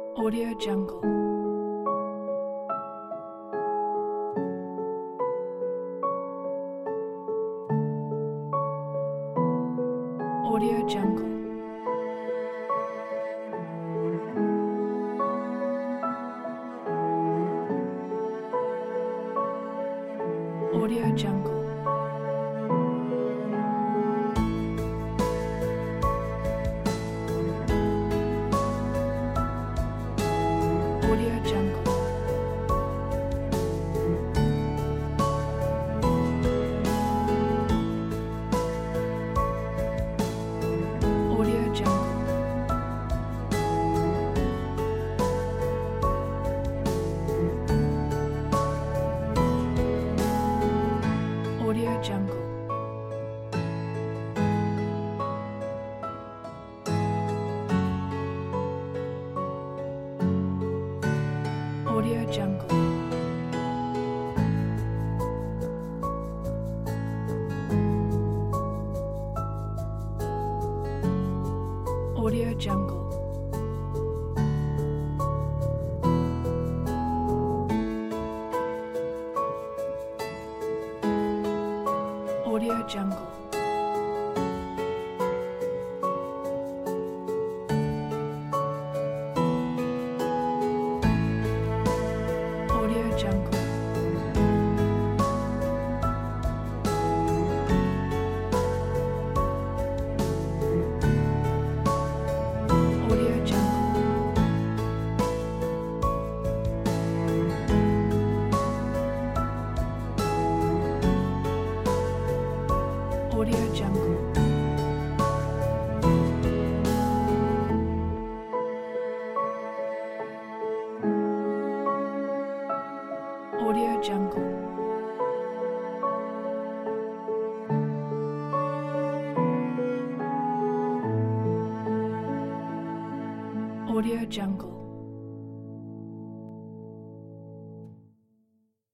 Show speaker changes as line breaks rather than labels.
Audio Jungle. Audio Jungle. Audio Jungle. Audio Jungle. Audio Jungle. Audio Jungle. Audio Jungle. Audio Jungle. Audio Jungle. Audio Jungle. Audio Jungle. Audio Jungle. Audio Jungle. Audio Jungle.